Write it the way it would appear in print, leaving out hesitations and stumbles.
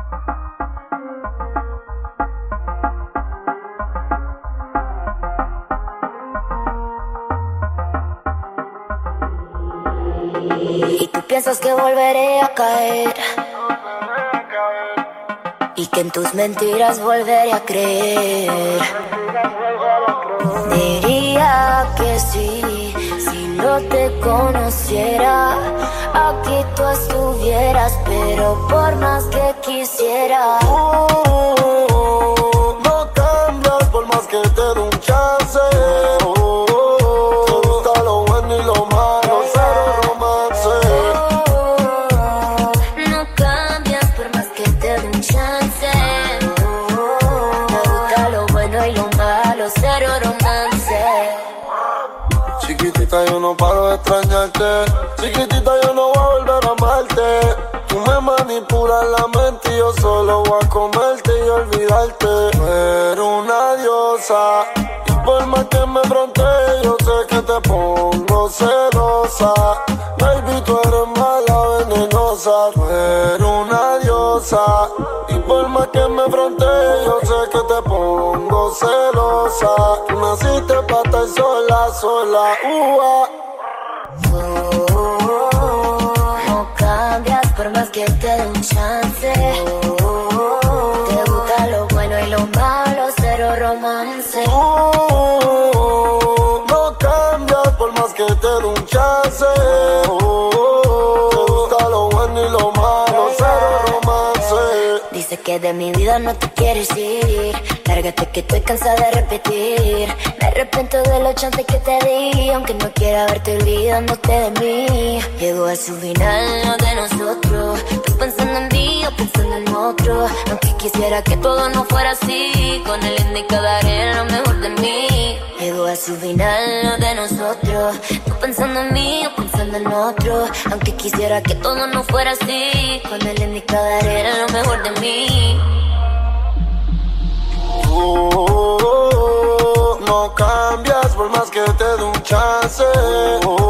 Y tú piensas que volveré a caer y que en tus mentiras volveré a creer. Diría que sí, si no te conociera, aquí tú estuvieras, pero por más que quisiera. No cambias por más que te dé un chance. Te gusta lo bueno y lo malo, cero romance. No cambias por más que te dé un chance. Te gusta lo bueno y lo malo, cero romance. Chiquitita, yo no paro de extrañarte. Chiquitita, yo no voy a volver a amarte. Tú me manipulas la mente y yo solo voy a comerte y olvidarte. Tú eres una diosa y por más que me frontees, yo sé que te pongo celosa. Baby, tú eres mala, venenosa. Tú eres una diosa y por más que me frontees, yo sé que te pongo celosa. Tú naciste para estar sola, sola, No cambias por más que te dé un chance. Te gusta lo bueno y lo malo, cero romance. No cambias por más que te dé un chance. Te gusta lo bueno y lo malo, cero romance. Dice que de mi vida no te quieres ir. Lárgate que estoy cansada de repetir. Me arrepiento de los chances que te di, aunque no quiera verte olvidándote de mí. Llegó a su final lo de nosotros. Tú pensando en mí, yo pensando en otro. Aunque quisiera que todo no fuera así, con el indicador daré lo mejor de mí. Llegó a su final lo de nosotros. Tú pensando en mí, yo pensando en otro. Aunque quisiera que todo no fuera así, con el indicador daré lo mejor de mí. No cambias por más que te dé un chance.